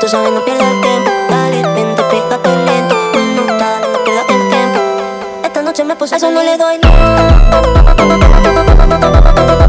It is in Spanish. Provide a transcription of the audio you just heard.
sabes, no pierdas el tiempo. Dale, vente, pégate lento. No, dale, no pierdas el tiempo. Esta noche me puse, a eso no le doy.